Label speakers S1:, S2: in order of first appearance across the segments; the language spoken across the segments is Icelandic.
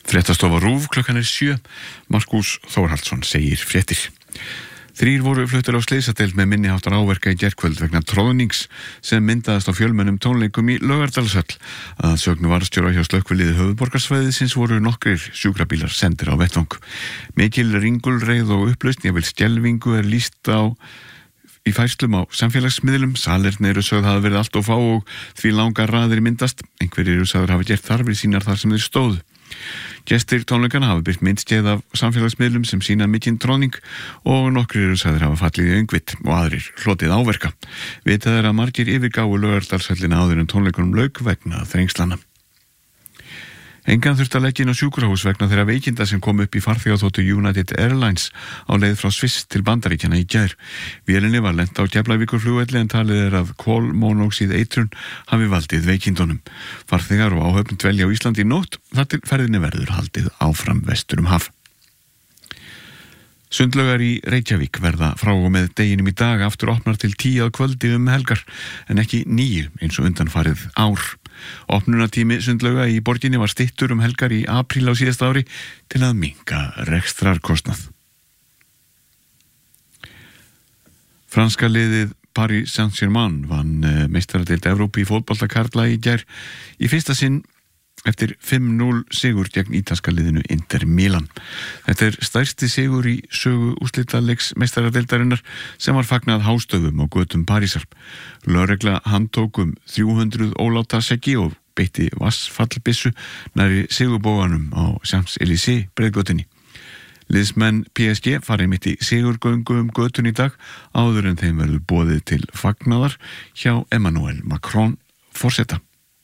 S1: Fréttastofa RÚV, klukkan 7. Markús Þórhallsson segir fréttir. 3 voru fluttir á slysadeild með minniháttar áverka í gærkvöld vegna troðnings sem myndaðist á fjölmennum tónleikum í Laugardalshöll. Að sögnu varðstjóra hjá slökkviliði höfuðborgarsvæðisins voru nokkrir sjúkrabílar sendir á vettvang. Mikil ringulreið og upplausn, jafnvel skelfingu lýst í færslum á samfélagsmiðlum. Salernir eru sögð hafa verið allt of fá og því langar raðir myndast. Einhverjir eru sagður hafa gert þarfir sínar þar sem þeir stóðu. Gestir tónleikana hafa birt myndskeið af samfélagsmiðlum sem sýna mikinn troðning og nokkrir eru sagðir hafa fallið í öngvit og aðrir hlotið áverka. Vitað er að margir yfirgáfu Laugardalshöllina áður en tónleikunum lauk vegna þrengslana. Engan þurfti að leggja inn á sjúkrahús vegna þeirra veikinda sem kom upp í farþegaþotu United Airlines á leið frá Sviss til Bandaríkjanna í gær. Vélinni var lent á Keflavíkurflugvelli en talið er að kolmónóxíð eitrun hafi valdið veikindunum. Farþegar og áhöfn dvelja á Íslandi í nótt þar til ferðinni verður haldið áfram vestur haf. Sundlaugar í Reykjavík verða frá og með deginum í dag aftur opnar til 10 að kvöldi helgar en ekki 9 eins og undanfarið ár. Opnunartími sundlauga í borginni var styttur helgar í apríl á síðasta ári til að minnka rekstrarkostnað. Franska liðið Paris Saint-Germain vann meistaradeild Evrópu í fótbolta karla í gær í fyrsta sinn eftir 5-0 sigur gegn ítalska liðinu Inter Milan. Þetta er stærsti sigur í sögu úrslitaleiks meistaradeildarinnar sem var fagnað hástöfum á götum Parísar. Lögregla handtók 300 óláta seggi og beitti vassfallbyssu nærri sigurbóganum á Champs-Élysées breiðgötunni. Liðsmenn PSG fara einmitt í sigurgöngu götun í dag áður en þeim verður boðið til fagnaðar hjá Emmanuel Macron forseta.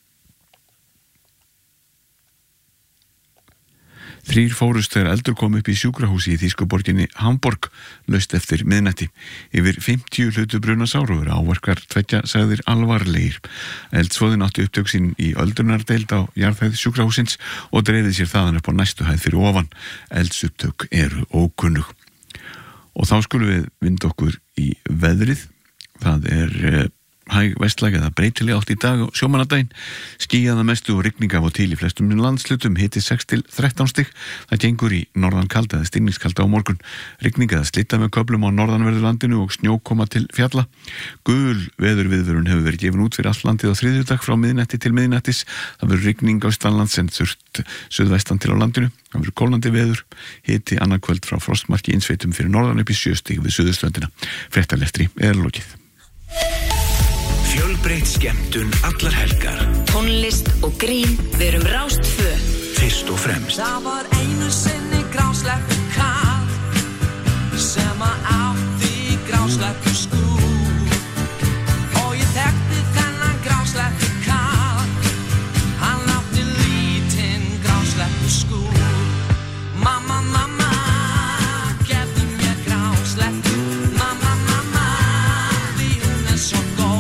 S1: 3 fórust þegar eldur kom upp í sjúkrahúsi í þýsku borginni Hamborg laust eftir miðnætti. Yfir 50 hlutu brunasár og áverkar 2 sagðir alvarlegir. Eldsvoðinn átti upptök sín í öldrunardeild á jarðhæð sjúkrahúsins og dreifði sér þaðan upp á næstu hæð fyrir ofan. Eldsupptök eru ókunnug. Og þá skulum við vinda okkur í veðrið. Það er hæg vestlæg eða breytileg átt í dag og sjómannadaginn. Skýjað að mestu og rigning af og til í flestum landslutum, hiti 6 til 13 stig. Það gengur í norðan kalda eða stinningskalda á morgun. Rigning eða slitta með köflum á norðanverðu landinu og snjókoma til fjalla. Gul veðurviðvörun hefur verið gefin út fyrir allt landið á þriðjudag frá miðnætti til miðnættis. Það verður rigning austanlands en þurrt suðvestan til á landinu. Það verður kólnandi veður, hiti annað kvöld frá frostmarki innsveitum fyrir norðan upp í 7 stig við suðurströndina. Fréttalestri er lokið.
S2: Fjölbreytt skemmtun allar helgar.
S3: Tónlist og grín, við erum Rás 2.
S2: Fyrst og fremst.
S4: Það var einu sinni grásleppu kall sem átti grásleppu skúr og ég þekkti þennan grásleppu kall. Hann átti lítinn grásleppu skúr. Mamma, mamma, gefðu mér grásleppu. Mamma, mamma, því hún er svo góð.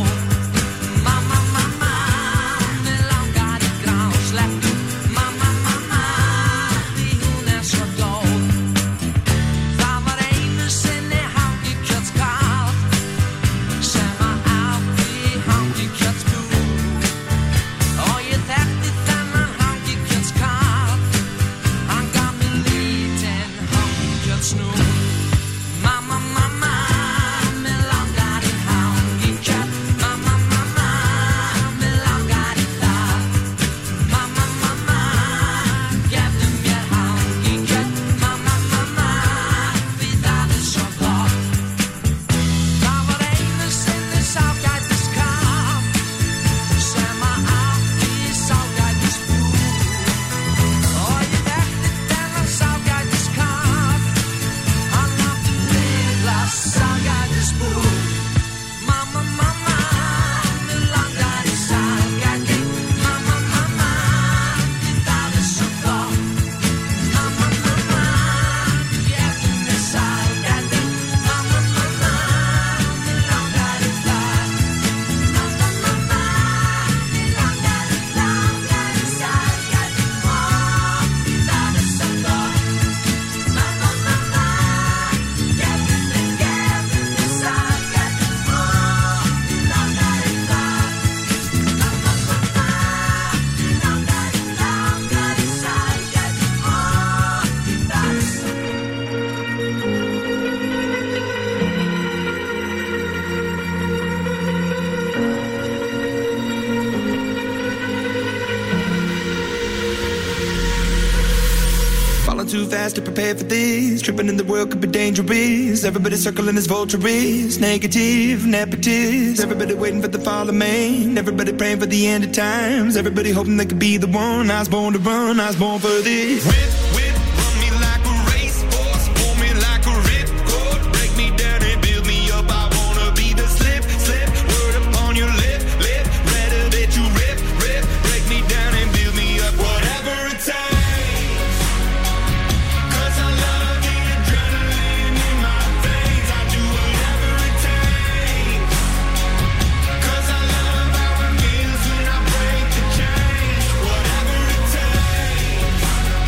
S5: falling too fast to prepare for this. Tripping in the world could be dangerous. Everybody circling as vultures, negative, nepotist. Everybody waiting for the fall of man. Everybody praying for the end of times. Everybody hoping they could be the one. I was born to run, I was born for this. Whip, whip, run me like a racehorse, pull me like a ripcord, break me down and build me up. I wanna be the slip, slip, word upon your lip, lip, better that you rip, rip, break me down and build me up. Whatever it takes, 'cause I love the adrenaline in my veins. I do whatever it takes, 'cause I love how it feels when I break the chains. Whatever it takes,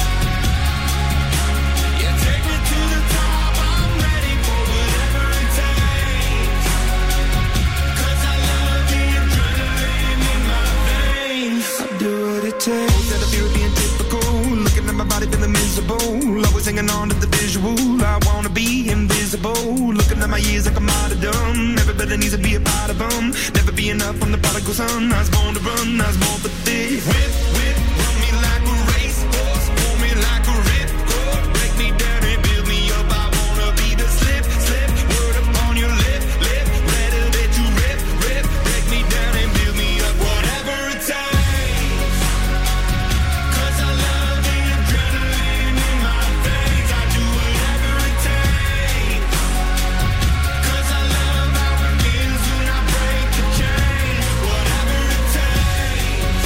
S5: yeah, take me to the top. I'm ready for whatever it takes, 'cause I love the adrenaline in my veins. I do what it takes. Instead of you being typical, looking at my body feeling miserable, always hanging on to the visual. I wanna be invisible, looking at my years like a martyrdom. Everybody needs to be a part of them. Never be enough from the prodigal son. I was born to run, I was born for this. Whip, whip, run me like a racehorse, pull me like a ripcord, break me down and build me up. I wanna be the slip, slip, word upon your lip, lip, better that you rip, rip, break me down and build me up. Whatever it takes, 'cause I love the adrenaline in my veins. I do whatever it takes, 'cause I love how it feels when I break the chains. Whatever it takes,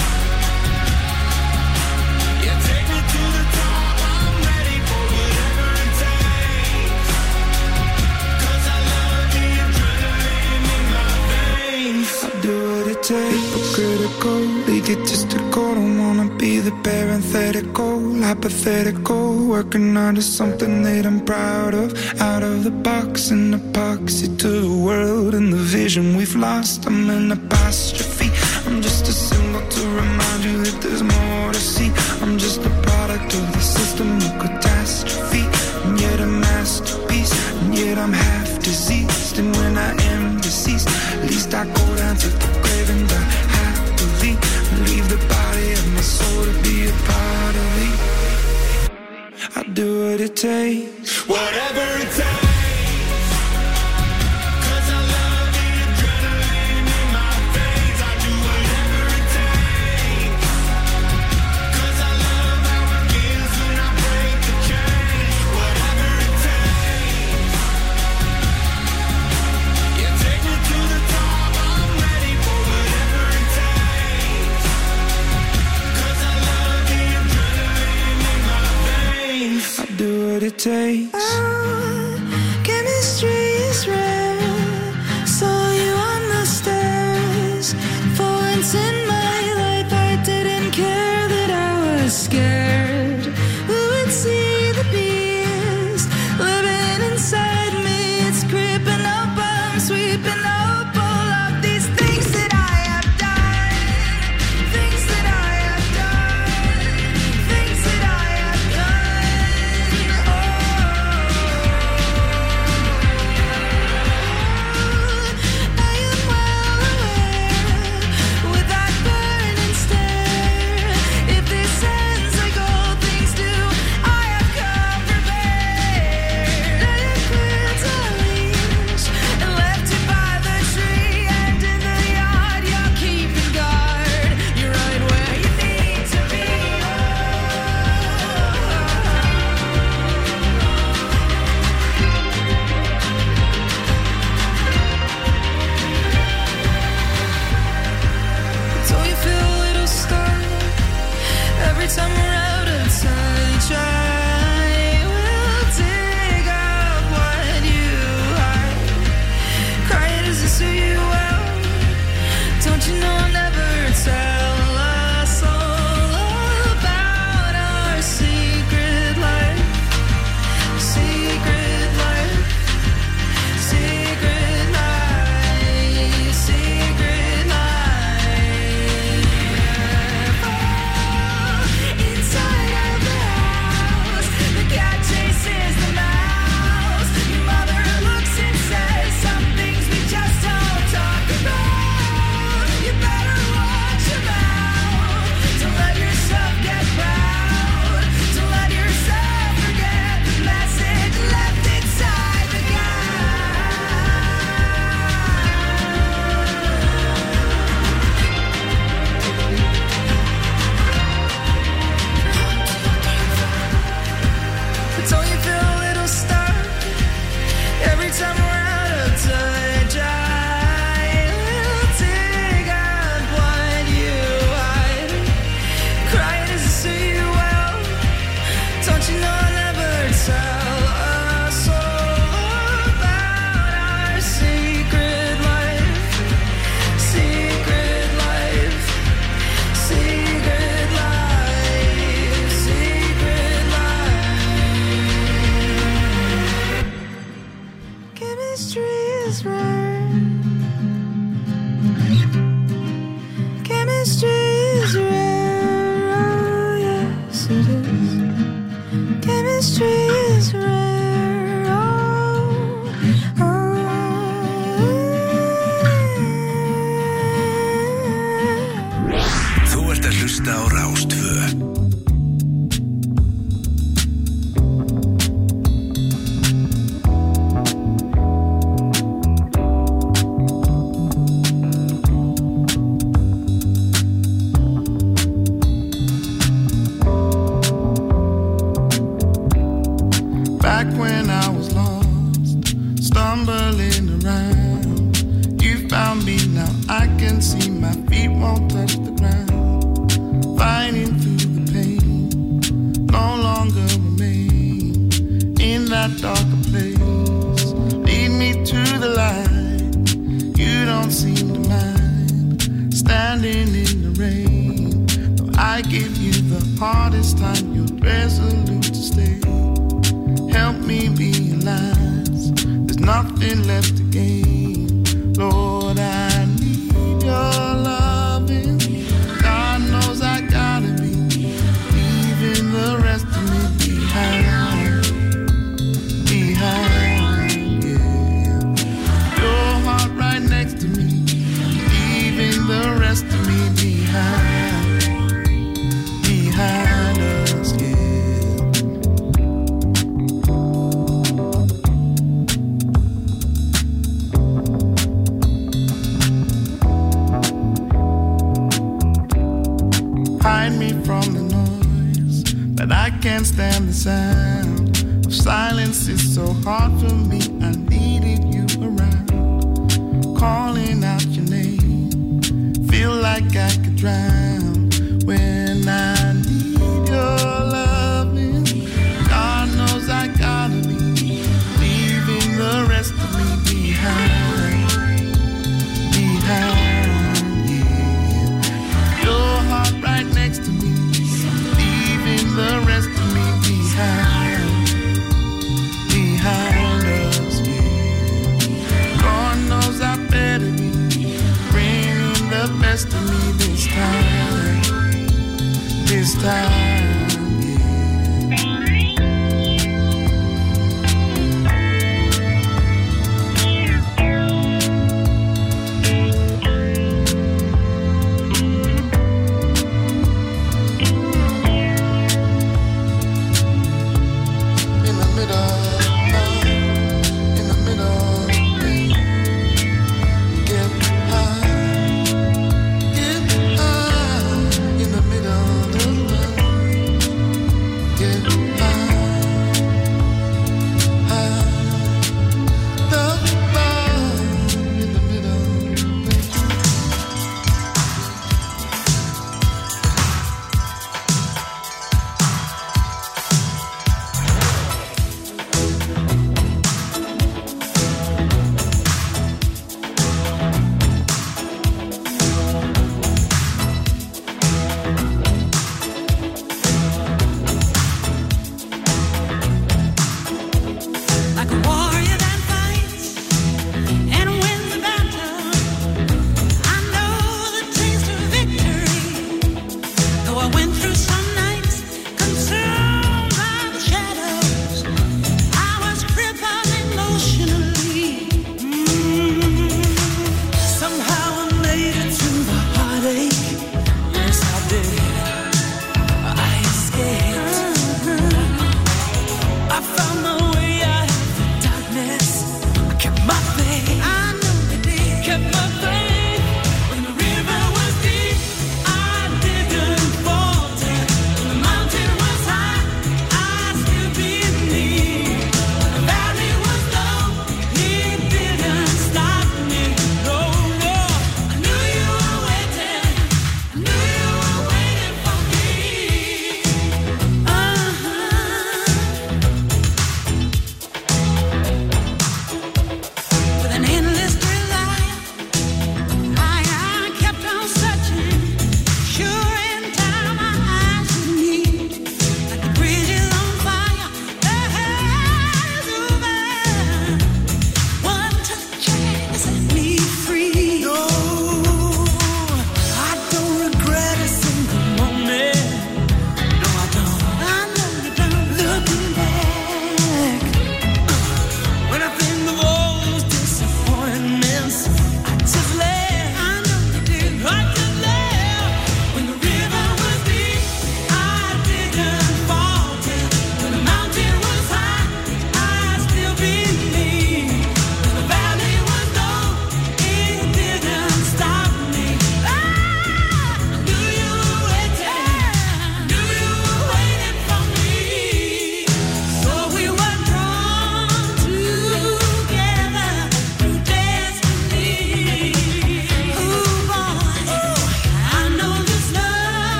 S5: yeah, take me to the top. I'm ready for whatever it takes, 'cause I love the adrenaline in my veins. I do what it takes. Hypocritical, egotistical. Don't wanna be the parenthetical, hypothetical. Working under something that I'm proud of. Out of the box, an epoxy to the world and the vision we've lost. I'm an apostrophe. I'm just a symbol to remind you that there's more to see. I'm just a product of the system of catastrophe, and yet a masterpiece, and yet I'm half diseased. And when I am deceased, at least I go down to the grave and die happily, and leave the body of my soul to be a part of me. I do what it takes, whatever it takes, 'cause I love the adrenaline in my veins. I do whatever it takes, 'cause I love how it feels when I break the chains. Whatever it takes, yeah, take me to the top. I'm ready for whatever it takes, 'cause I love the adrenaline in my veins. I do what it takes.
S6: Chemistry is rare. Saw you on the stairs. For once in my life, I didn't care that I was scared. Who would see the beast living inside me? It's creeping up, I'm sweeping up all of these things that I have done. Things that I have done. Things that I have done. Oh. chemistry is rare.
S2: Þú ert að hlusta á Rás 2.
S7: Back when I was lost, stumbling around, you found me, now I can see my feet won't touch the ground. Fighting through the pain, no longer remain in that darker place. Lead me to the light, you don't seem to mind. Standing in the rain, though I give you the hardest time, you're resolute to stay. Help me realize there's nothing left to gain. Lord, I need your loving. God knows I gotta be leaving the rest of me behind. Behind, yeah. Your heart right next to me, leaving the rest of me behind. Behind us, yeah. Hide me from the noise, but I can't stand the sound of silence. It's so hard for me, I needed you around. Calling out your name, feel like I could drown when I need your loving. God knows I gotta be leaving the rest of me behind. Behind, yeah. Your heart right next to me, leaving the rest of me behind. Behind us, yeah. God knows I better be bringing the best of me this time.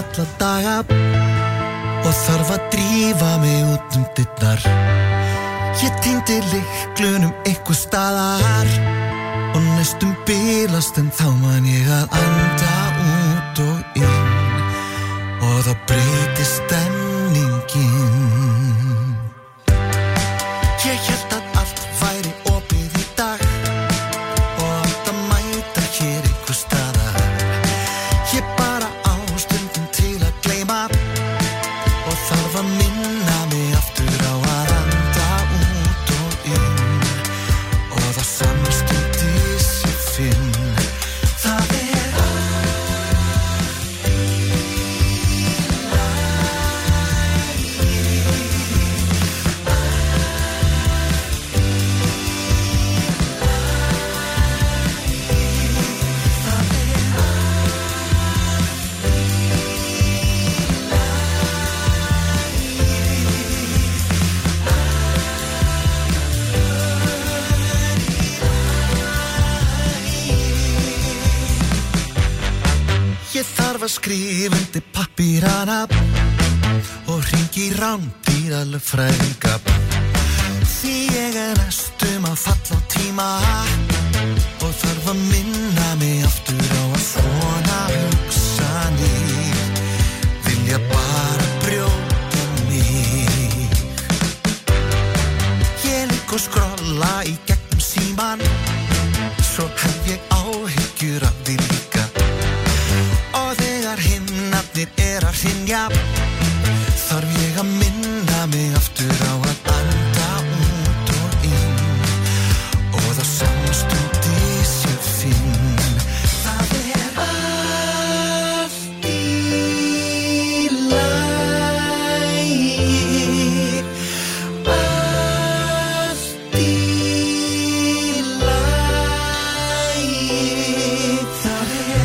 S8: alla daga og þarf að drífa mig út dyrnar. Ég týndi lyklunum einhver staðar og næstum bilast en þá man ég að anda út og inn og þá breytist stemningin. Ég hélt að allt væri opið í dag og átt að mæta hér einhver staðar. Ég bara á stundum til að gleyma og þarf að minna mig aftur á að anda út og inn og það samstundis ég finn. Það er Ég þarf að skrifa undir pappírana og hringi í rándýra lögfræðinga því ég næstum að falla á tíma og þarf að minna mig aftur á að svona hugsanir vilja bara brjóta mig. Ég ligg og skrolla í gegnum síman svo hef ég áhyggjur af því líka. Og þegar himnarnir að hrynja þarf ég að minna mig aftur á að anda út og inn og það samstundis ég finn. Það er allt í lagi, allt í lagi. Það er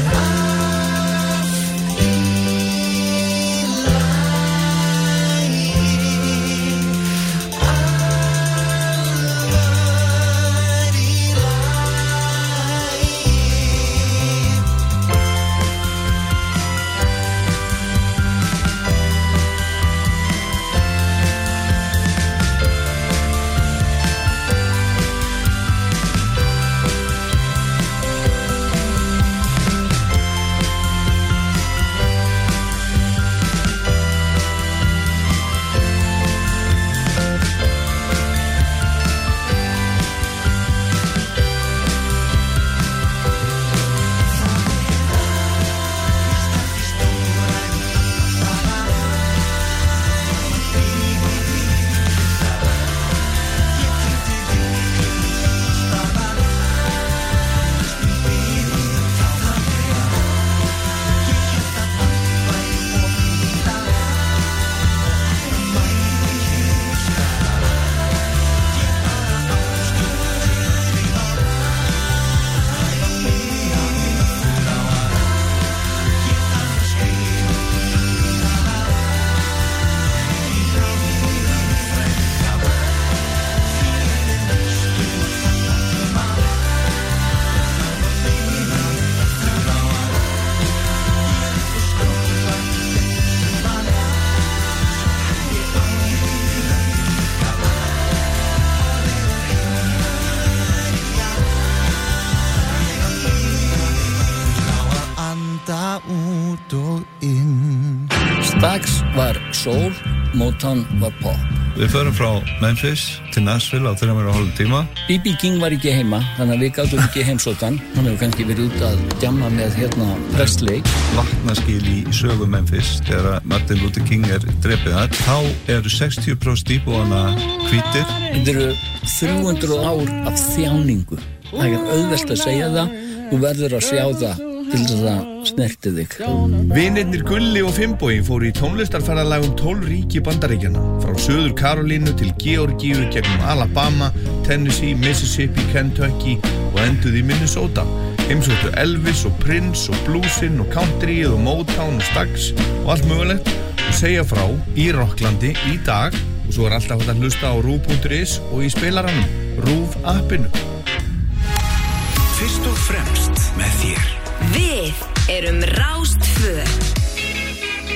S9: Stax var soul, Motown var pop.
S10: Við förum frá Memphis til Nashville á 3,5 tíma.
S9: B.B. King var ekki heima, þannig að við gátum ekki heimsóttan. Hann hefur kannski verið út að djamma með Presley.
S10: Vatnaskil í sögu Memphis þegar Martin Luther King drepið þar. Þá eru 60% íbúanna hvítir.
S9: Þetta eru 300 ár af þjáningu. Það er auðvelt að segja það, þú verður að sjá það til þess að snerti þig.
S11: Vinirnir Gulli og Finnbogi fóru í tónlistarferðalag 12 ríki Bandaríkjanna, frá Suður Karolínu til Georgíu, gegnum Alabama, Tennessee, Mississippi, Kentucky og enduðu í Minnesota. Heimsóttu Elvis og Prince og bluesinn og countryið og Motown og Stax og allt mögulegt og segja frá í Rocklandi í dag og svo alltaf hægt að hlusta á RÚV.is og í spilaranum, RÚV appinu.
S2: Fyrst og fremst með þér.
S3: Við erum Rás 2.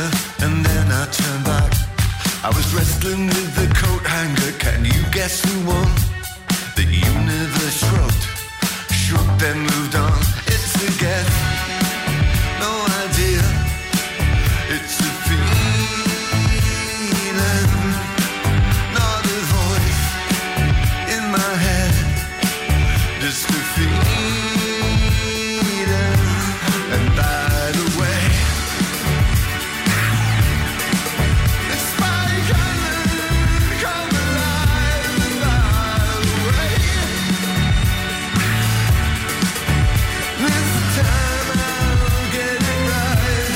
S8: and then I turned back. I was wrestling with the coat hanger. Can you guess who won? The universe shrugged, shook, then moved on. It's a guess, no idea. It's a feeling, not a voice in my head. Just a feeling, and by the way, it's my color, come alive. And by the way, this time I'll get it right.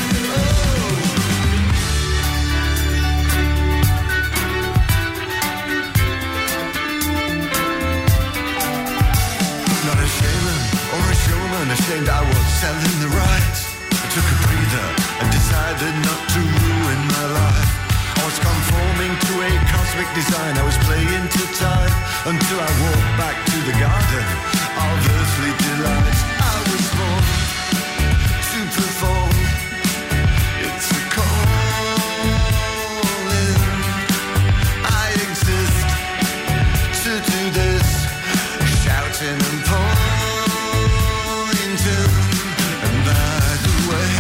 S8: Not a shaman or a showman, ashamed I was selling the rights. I took a breather and decided not to ruin my life. I was conforming to a cosmic design. I was playing to time until I walked back to the garden of earthly delights. I was born to perform. It's a calling. I exist to do this, shouting and pointing. And by the way,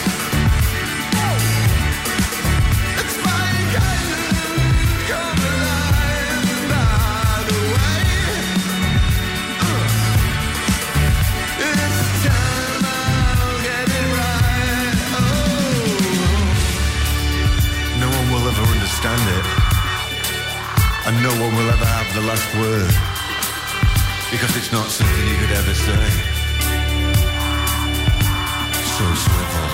S8: it's my color, come alive. And by the way, it's time I'll get it right. Oh, no one will ever understand it, and no one will ever have the last word, because it's not something you could ever say. So swivel.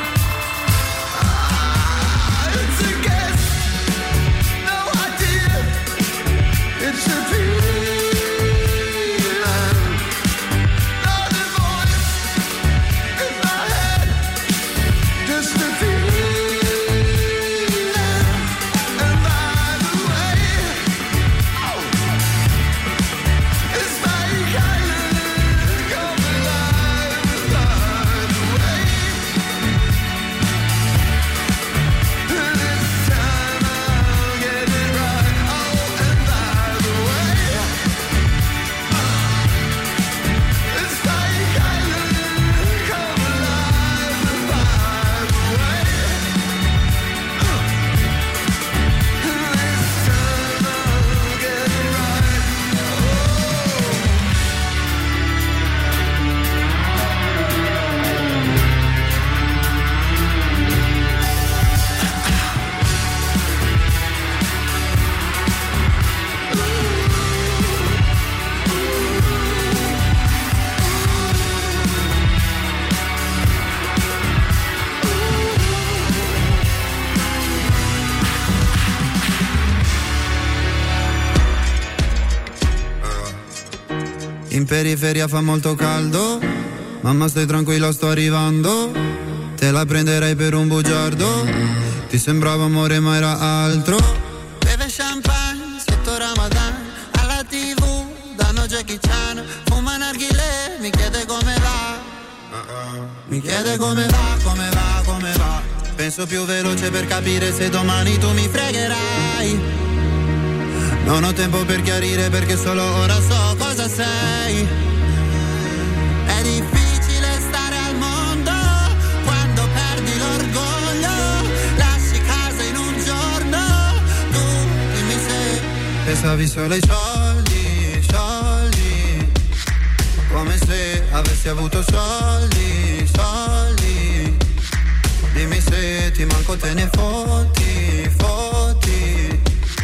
S8: It's a guess, no idea. It's a feeling, not a voice in my head. Just a feeling, and by the way, it's my color, come alive. And by the way, this time I'll get it right. Oh, and by the way, it's my color, come alive. And by the way, this time I'll get it right.
S12: In periferia fa molto caldo, mamma stai tranquilla sto arrivando, te la prenderei per un bugiardo, ti sembrava amore ma era altro. Beve champagne sotto Ramadan, alla TV danno Jackie Chan, fuma narghilè, mi chiede come va, mi chiede come va, come va, come va. Penso più veloce per capire se domani tu mi fregherai. Non ho tempo per chiarire perché solo ora so cosa sei. È difficile stare al mondo quando perdi l'orgoglio. Lasci casa in un giorno, tu dimmi se pensavi solo ai soldi, soldi. Come se avessi avuto soldi, soldi. Dimmi se ti manco te ne fotti, fotti.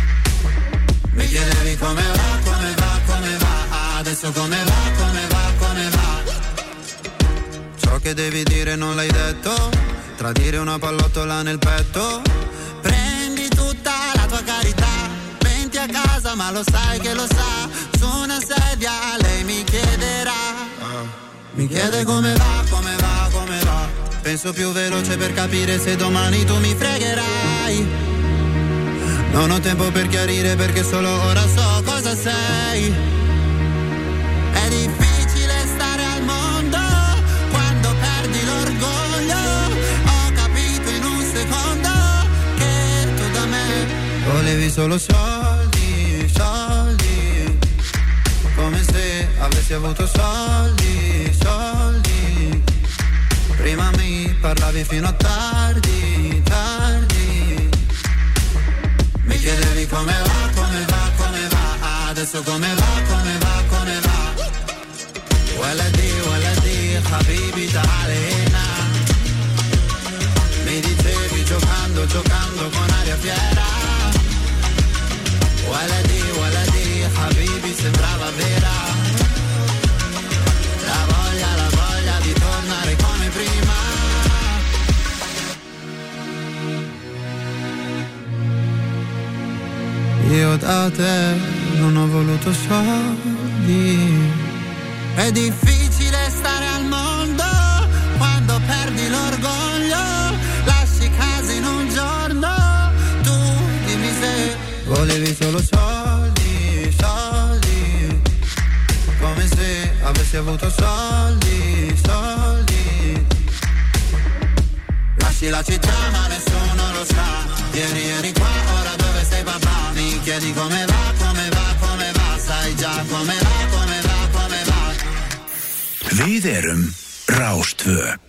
S12: Mi chiedevi come va, come va, come va. Adesso come va, come va, come va. Ciò che devi dire non l'hai detto. Tradire una pallottola nel petto. Prendi tutta la tua carità. Venti a casa ma lo sai che lo sa. Su una sedia lei mi chiederà. Mi chiede come va, come va, come va. Penso più veloce per capire se domani tu mi fregherai. Non ho tempo per chiarire perché solo ora so cosa sei. È difficile stare al mondo quando perdi l'orgoglio. Ho capito in un secondo Volevi solo soldi, soldi, come se avessi avuto soldi, soldi. Prima mi parlavi fino a tardi, tardi. Mi chiedevi come va, come va, come va. Adesso come va, come va, come va. Waladi, habibi ta'alena. Mi dicevi giocando con aria fiera. Waladi, habibi sembrava vera. La voglia di tornare come prima. Io da te non ho voluto soldi. È difficile stare al mondo quando perdi l'orgoglio. Lasci casa in un giorno. Tu dimmi se volevi solo soldi, soldi, come se avessi avuto soldi, soldi. Lasci la città ma nessuno lo sa. Ieri qua, ora dove sei papà? Mi chiedi come va, come va, come va. Sai già come va, come va, come va.
S2: Við erum Rás 2.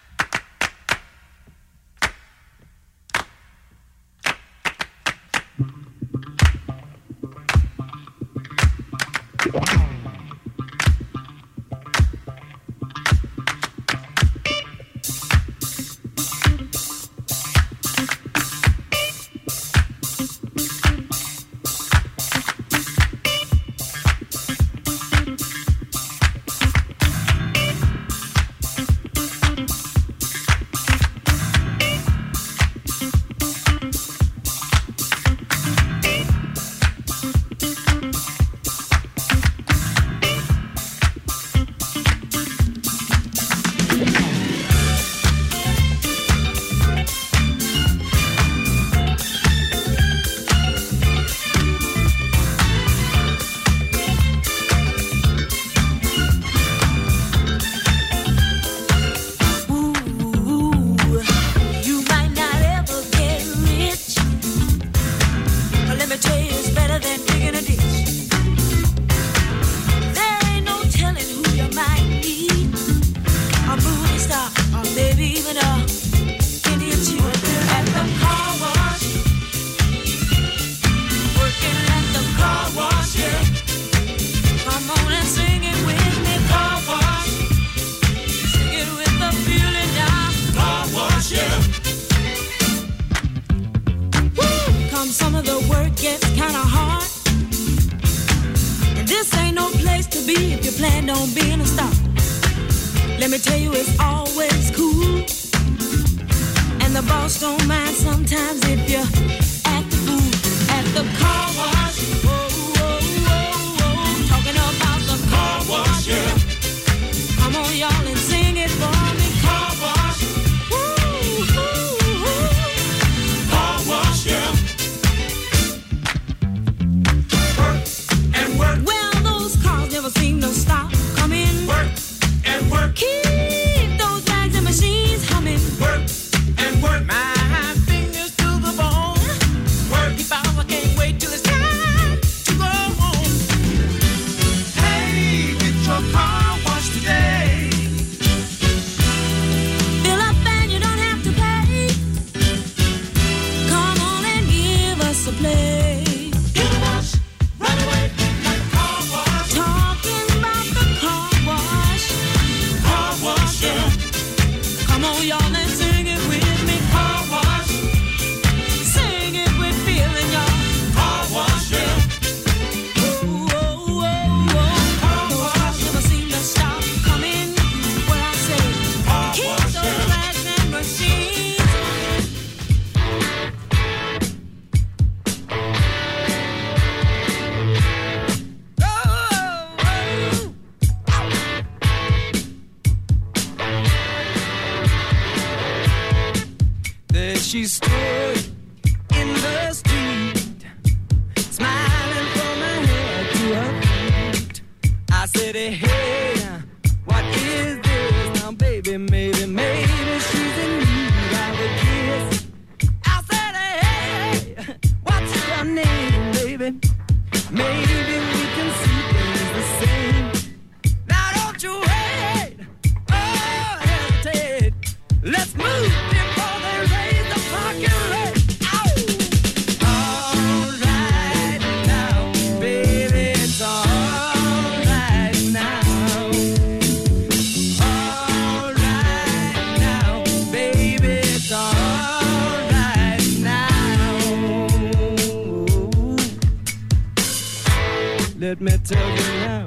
S5: She stood in the street, smiling from her head to her feet. I said, hey, what is this? Now, baby, maybe she's in need of a kiss. I said, hey, what's your
S13: let me tell you now.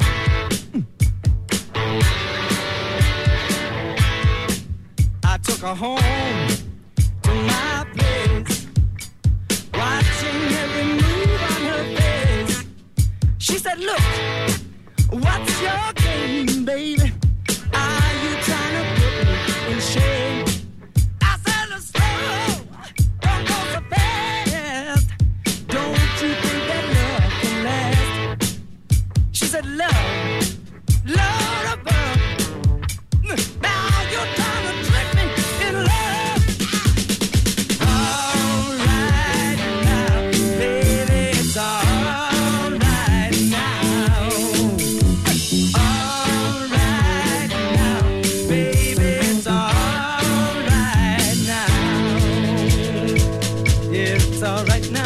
S13: I took her home to my place, watching every move on her face. She said, look, what's your game, baby? Are you trying to put me in shame? I said, slow, don't go so fast. Don't you think that love can last? She said, love, love above. Now you're trying to trick me in love. All right now, baby, it's all right now. All right now, baby, it's all right now. Yeah, it's all right now.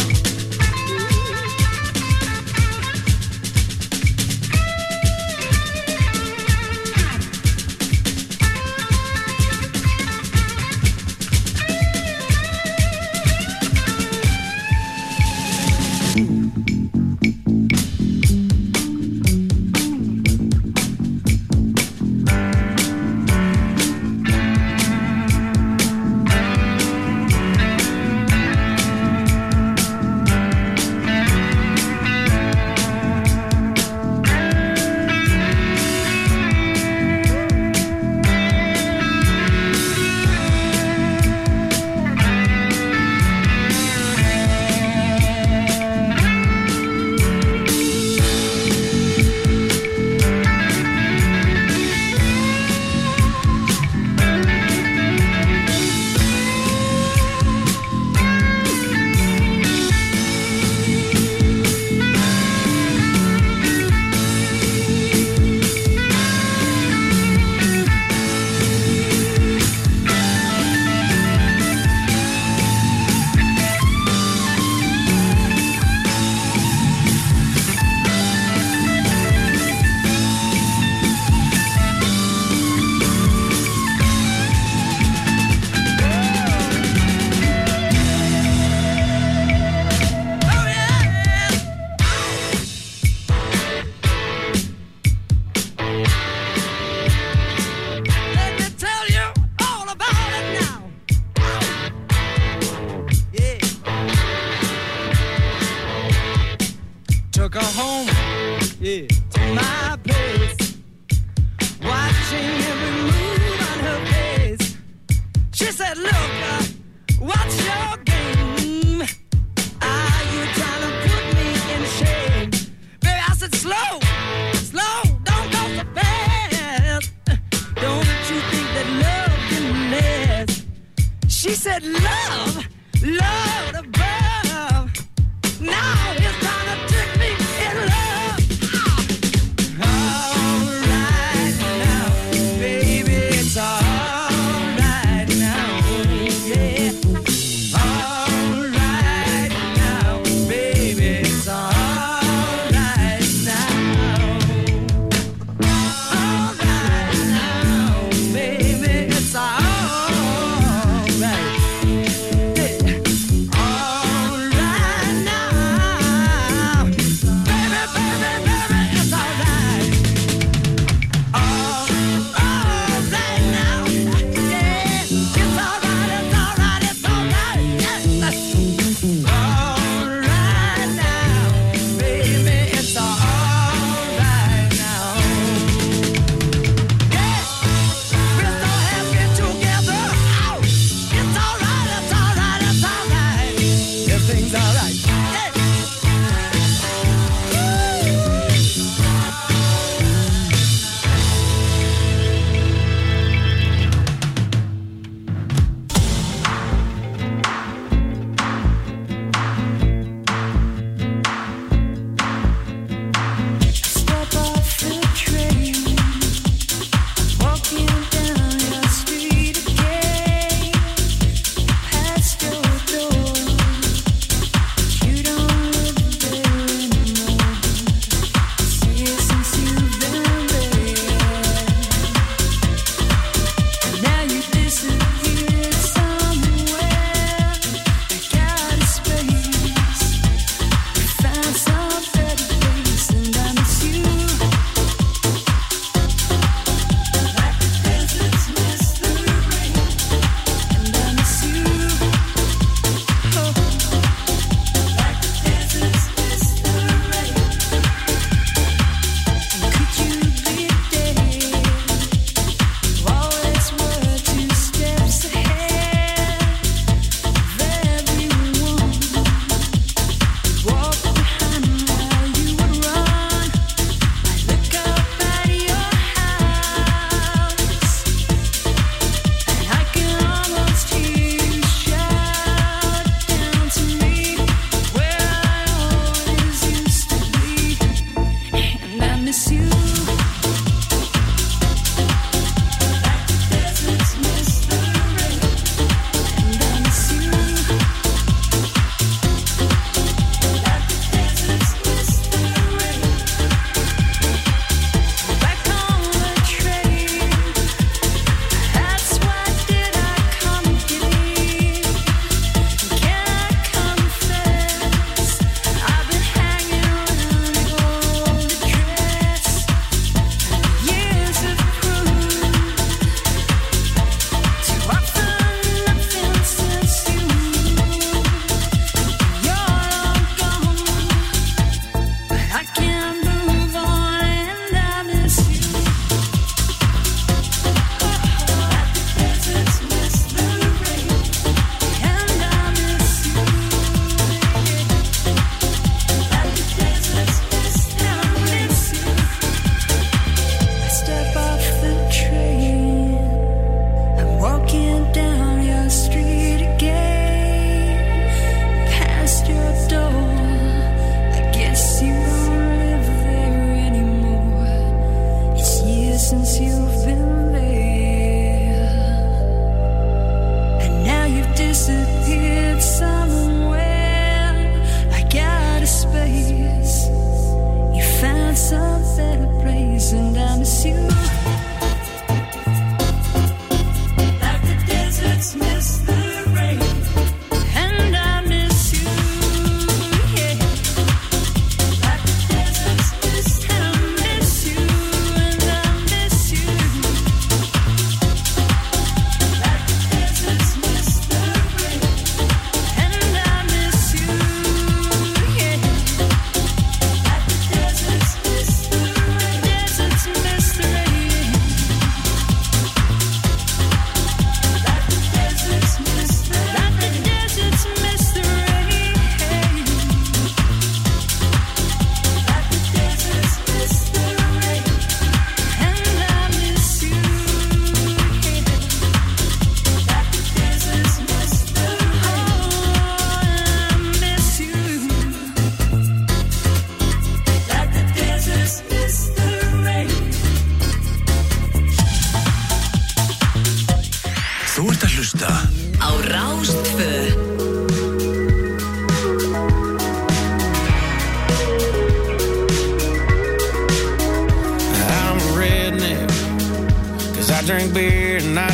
S13: Let me tell you all about it now. Yeah. Took her home, yeah, to my place, watching every move on her face. She said, look, what's your game? Are you trying to put me in shame? Baby, I said, slow, slow, don't go so fast. Don't you think that love can last? She said, love, love above. Now he's trying to trick me in love.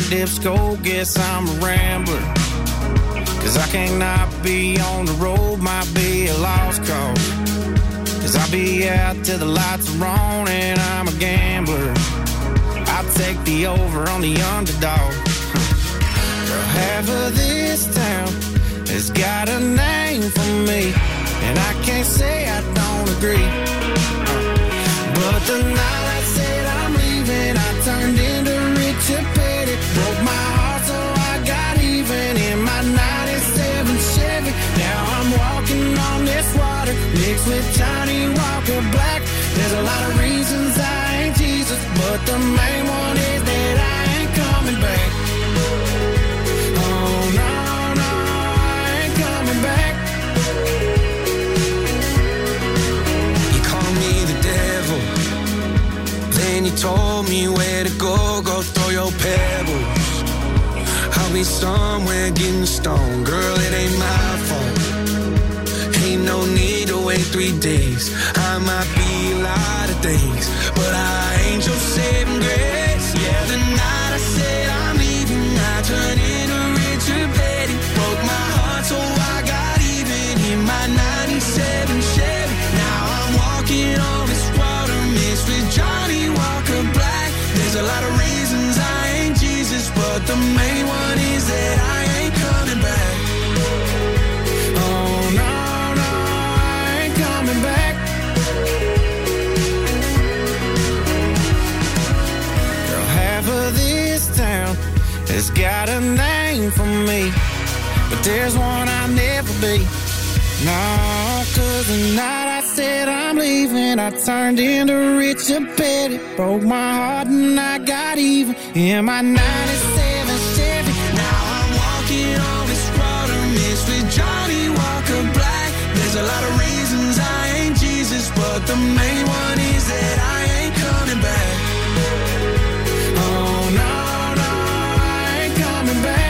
S14: dipsco, guess I'm a rambler. Cause I can't not be on the road, might be a lost cause. Cause I'll be out till the lights are on and I'm a gambler. I'll take the over on the underdog. Girl, half of this town has got a name for me, and I can't say I don't agree. But the night I said I'm leaving, I turned into Richard Petty. Broke my heart so I got even in my 97 Chevy. Now I'm walking on this water mixed with Johnny Walker Black. There's a lot of reasons I ain't Jesus, but the main one is that I ain't coming back. Oh no, no, I ain't coming back. You call me the devil, then you told me where to go, go throw your pebbles. I'll be somewhere getting stoned, girl, it ain't my fault. Ain't no need to wait 3 days. I might be a lot of things, but I ain't your saving grace. Yeah, the night I said I'm leaving, I turned into Richard Petty. Broke my heart so I got even in my 97 Chevy. Now I'm walking on this water mixed with Johnny Walker Black. There's a lot of reasons I ain't Jesus, but the main one is that I ain't coming back. Oh no, no, I ain't coming back. Girl, half of this town has got a name for me, but there's one I'll never be. No, cause the night I said I'm leaving, I turned into Richard Petty. Broke my heart and I got even in my 97 Chevy. Now I'm walking on this water mixed with Johnny Walker Black. There's a lot of reasons I ain't Jesus, but the main one is that I ain't coming back. Oh no, no, I ain't coming back.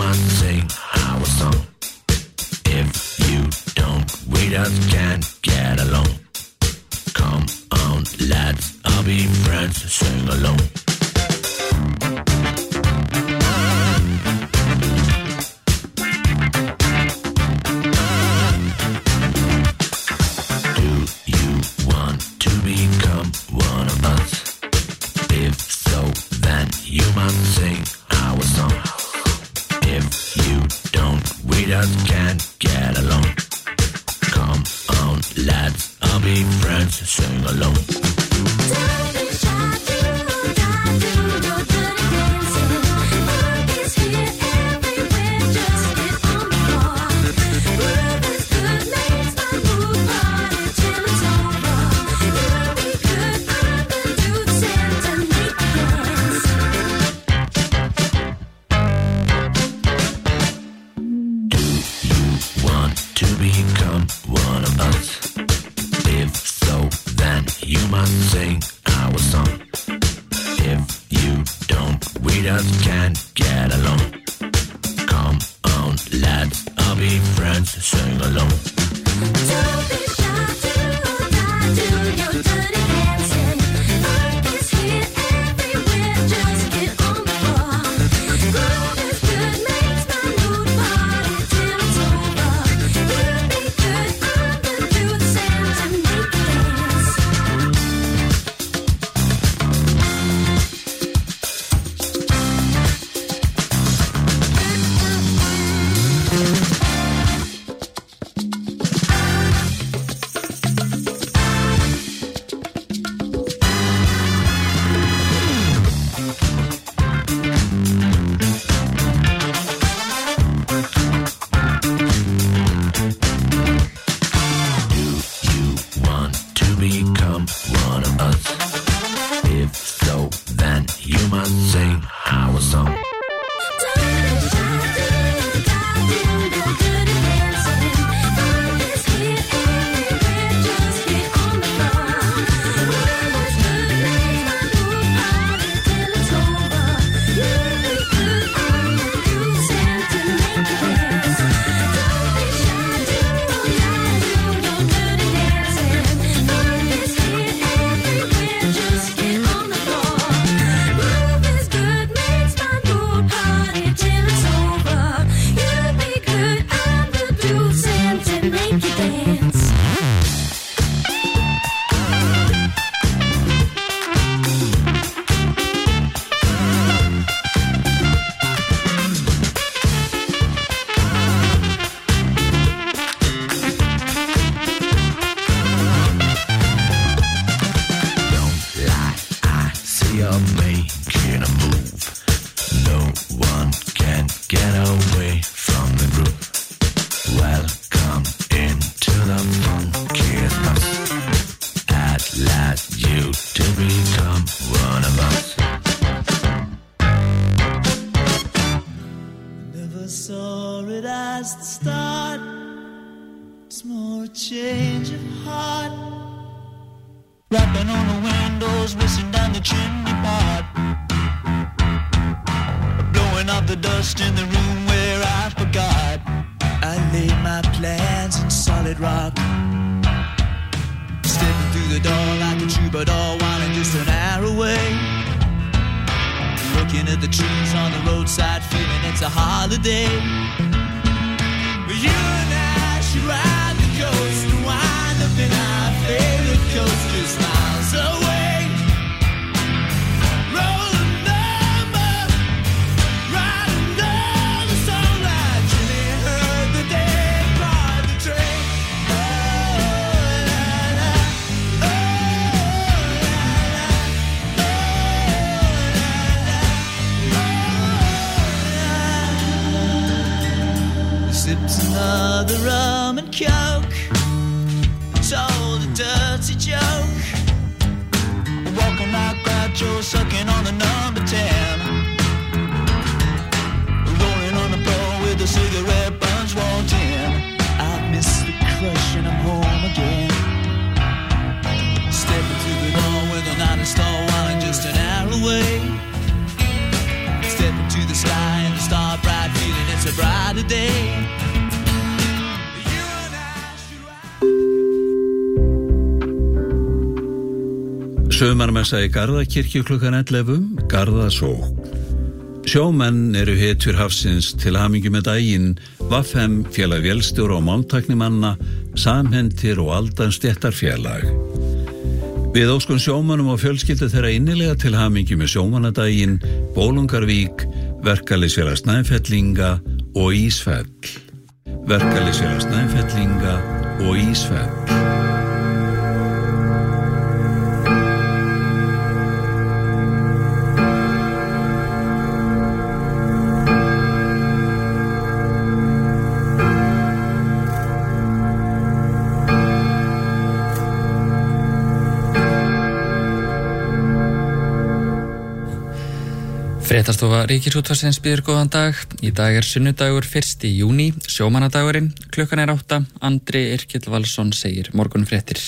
S14: must sing our song. If you don't, we just can't get along. Come on, lads, I'll be friends, sing along. Do you want to become one of us? If so, then you must sing our song. If you don't, we just can't get along. Come on, lads, I'll be friends, sing along.
S5: Don't be shy, do not do your dirty dancing. Funk is here everywhere, just get on the floor. Groove is good, makes my mood party till it's over. You'll be good, I'm the dude, Santa, make me dance.
S14: Do you want to become one of us? If so, then you must sing our song. If you don't, we just can't get along. Come on, lads, I'll be friends, sing along.
S5: Don't be shy, do not do your dirty dancing. Funk is here everywhere, just get on the floor. Groove is good, makes my mood party till it's over. You'll be good, I'm the dude, Santa, make me dance.
S14: Do you want to become one of us? If so, then you must sing our song. Make you dance. I see you're making a move. No one can get away from the groove. Welcome into the funkiest bus. At last you to become one of us.
S15: Never saw it as the start. It's more a change of heart. Rapping on the windows, whistling down the chimney pot. Blowing off the dust in the room where I forgot. I laid my plans in solid rock. Stepping through the door like a troubadour, winding just an hour away. Looking at the trees on the roadside, feeling it's a holiday. You and I should ride the coast and wind up in our favorite coast just miles away. Rolling number, riding down the sunlight. Jimmy heard the dead part the train. Oh, la, la, oh, la, la, oh, la, la. Sips another rum and coke. Told a dirty joke. Walking like Groucho, sucking on the number 10. Rolling on the floor with a cigarette bunch walked in. I miss the crush and I'm home again. Stepping through the door with an honest star wine just an hour away. Stepping to the sky and the star bright, feeling it's a by today.
S16: Sumarmessa í Garðakirkju klukkan 11, Garðasókn. Sjómenn eru hetjur hafsins, til hamingju með daginn, VFM, félag vélstjóra og málmtæknimanna, Samhentir og Aldan stéttarfélag. Við óskum sjómannum og fjölskyldu þeirra innilega til hamingju með sjómannadaginn, Bólungarvík, Verkalýðsfélag Snæfellinga og Ísfell. Verkalýðsfélag Snæfellinga og Ísfell.
S17: Fréttastofa Ríkisútvarpsins býður góðan dag. Í dag sunnudagur 1. júní, sjómannadagurinn. Klukkan 8. Andri Yrkill Valsson segir morgunfréttir.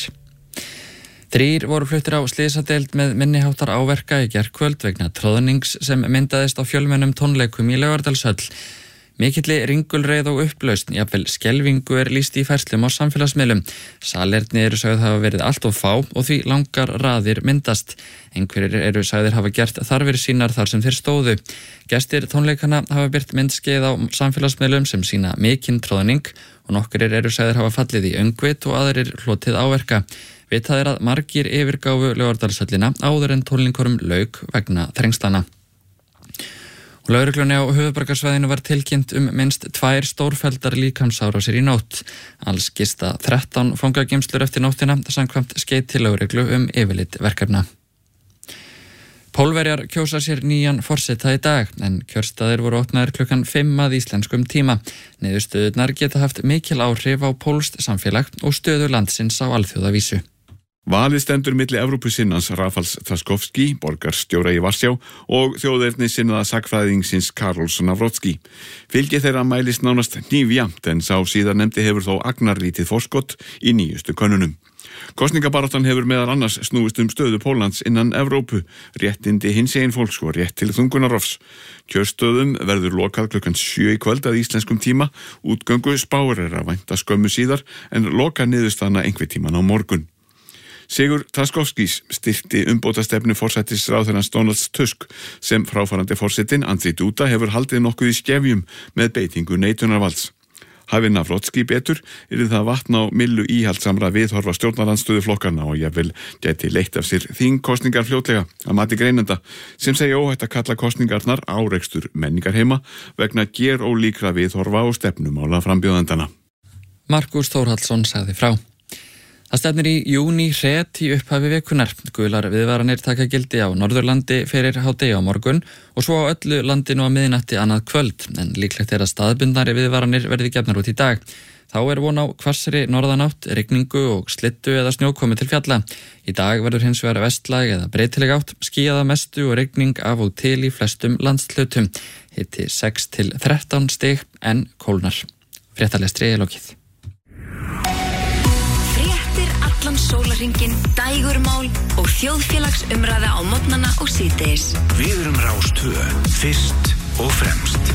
S17: 3 voru fluttir á slysadeild með minniháttar áverka í gærkvöld vegna troðnings sem myndaðist á fjölmennum tónleikum í Laugardalshöll. Mikilli ringulreið og upplausn, jafnvel skelfingu lýst í færslum á samfélagsmiðlum. Salerni sögð hafa verið allt of fá og því langar raðir myndast. Einhverjir sagðir hafa gert þarfir sínar þar sem þeir stóðu. Gestir tónleikana hafa birt myndskeið á samfélagsmiðlum sem sýna mikinn troðning og nokkrir sagðir hafa fallið í öngvit og aðrir hlotið áverka. Vitað að margir yfirgáfu Laugardalshöllina áður en tónleikunum lauk vegna þrengslana. Lögreglunni á höfuðborgarsvæðinu var tilkynnt minnst 2 stórfelldar líkamsárásir í nótt. Alls gista 13 fangageymslur eftir nóttina samkvæmt skeið til lögreglu yfirlit verkefna. Pólverjar kjósa sér nýjan forseta í dag, en kjörstaðir voru opnaðir klukkan 5 að íslenskum tíma. Niðurstöðurnar geta haft mikil áhrif á pólskt samfélag og stöðu landsins á alþjóðavísu.
S1: Valið stendur milli Evrópusinnans Rafals Trzaskowski, borgarstjóra í Varsjá, og þjóðernissinnaða sakfræðingsins Karls Nawrocki. Fylgi þeirra mælist nánast hnífjafnt, en sá síðarnefndi hefur þó agnarlítið forskot í nýjustu könnunum. Kosningabaráttan hefur meðal annars snúist stöðu Póllands innan Evrópu, réttindi hinsegin fólks og rétt til þungunarrofs. Kjörstöðum verður lokað klukkan 7 í kvöld að íslenskum tíma, útgöngu spáir að vænta skömmu síðar, en loka niðurstaðna einhver tíman á morgun. Sigur Trzaskowskis styrkti umbótastefnu forsætisráðherrans Donalds Tusk sem fráfarandi forsetinn Andrzej Duda hefur haldið nokkuð í skefjum með beitingu neitunarvalds. Hafi Nawrocki betur það vatn á millu íhaldsamra viðhorfa stjórnarandstöðu flokkarna og jafnvel gæti leitt af sér þingkosningar fljótlega að mati greinenda sem segja óhætt að kalla kosningarnar árekstur menningarheima vegna gerólíkra viðhorfa og stefnumála frambjóðendana.
S17: Markus Þórhallsson sagði frá. Það stefnir í júní hret í upphafi vikunar. Gular viðvaranir taka gildi á Norðurlandi fyrir hádegi á morgun og svo á öllu landinu á miðnætti annað kvöld, en líklegt að staðbundnari viðvaranir verði gefnar út í dag. Þá von á hvassri norðanátt, rigningu og slyddu eða snjókomi til fjalla. Í dag verður hins vegar vestlæg eða breytileg átt, skýjað að mestu og rigning af og til í flestum landshlutum. Hiti 6 til 13 stig en kólnar. Fréttalestri lokið.
S3: Allan sólarhringinn, dægurmál og þjóðfélagsumræða á morgnana og síðdegis.
S2: Við erum Rás 2, fyrst og fremst.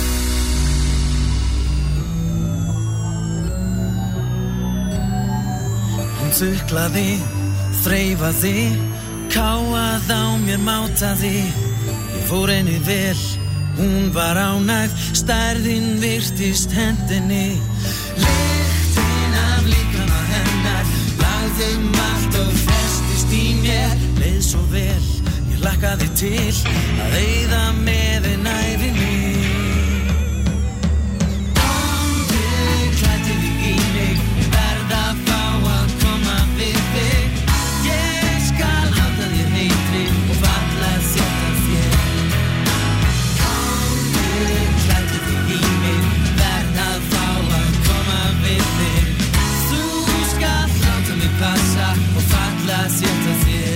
S15: Hún þuklaði, þreifaði, káað á mér mátaði. Ég fór henni vel, hún var ánægð, stærðin virtist hendinni. Lyktin af líkama hennar lagðum allt og festist í mér. Leið svo vel, ég hlakkaði til að eyða með ævinni. Komdu, klæddu þig í mig, ég verð að fá að koma við þig. Ég skal halda þér heitri og falla sétta þér. Komdu, klæddu þig í mig, ég verð að fá að koma við þig. Þú skal láta mig passa og falla sétta þér.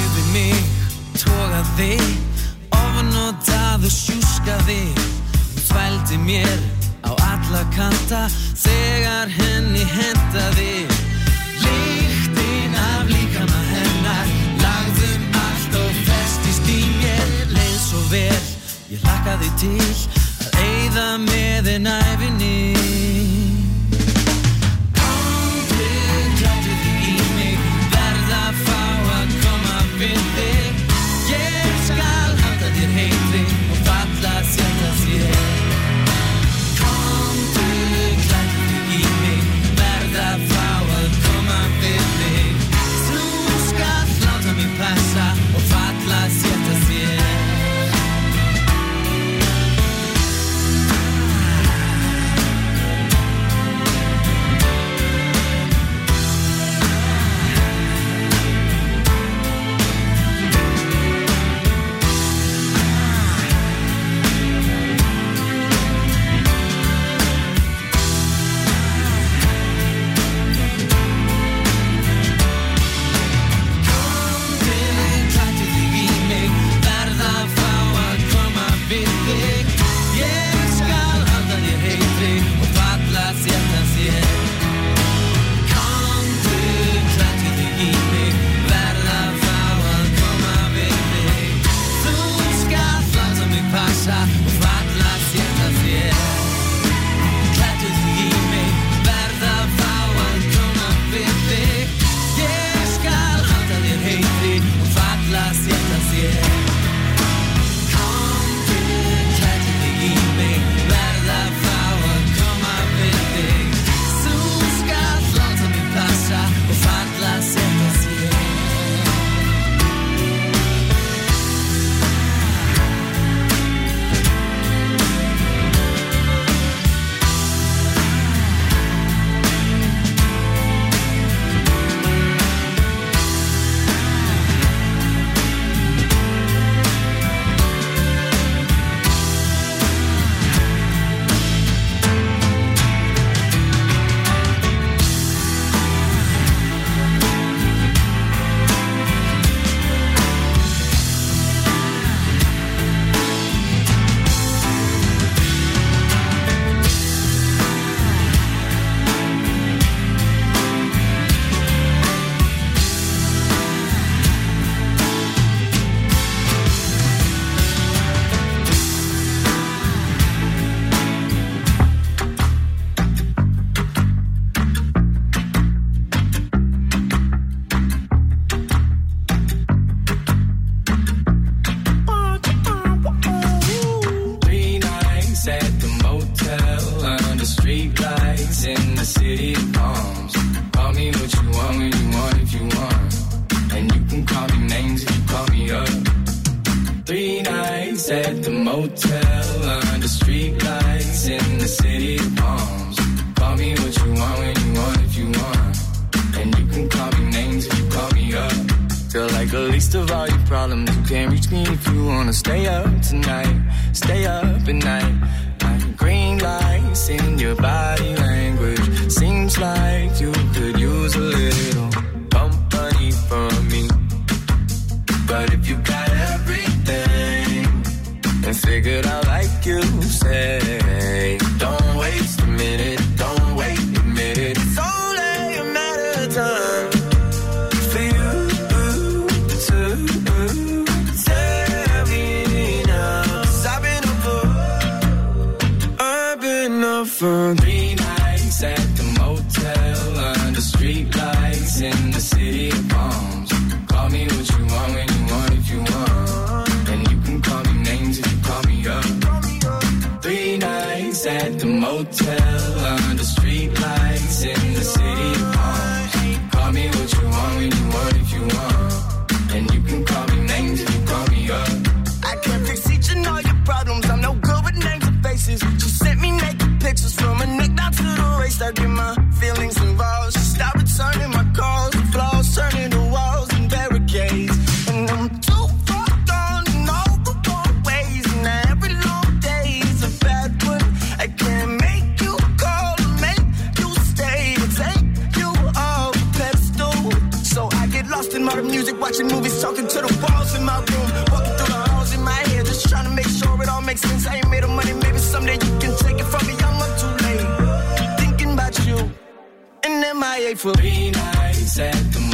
S15: Ofnotað og sjúskaði,
S4: þvældi mér á alla kanta þegar henni hentaði. Lyktin af líkama hennar lagðum allt og festist í mér. Leið svo vel, ég hlakkaði til að eyða með en ævinni. Komdu, klæddu þig í mig, verð að fá að koma við þig. Ég skal halda þér heitri og falla sérta þér. Komdu, klæddu þig í mig, verð að fá að koma við þig. Þú skal láta mig passa og falla sérta þér. Walking through the halls in my head, just trying to make sure it all makes sense. I ain't made of money, maybe someday you
S13: stay for 3 nights at the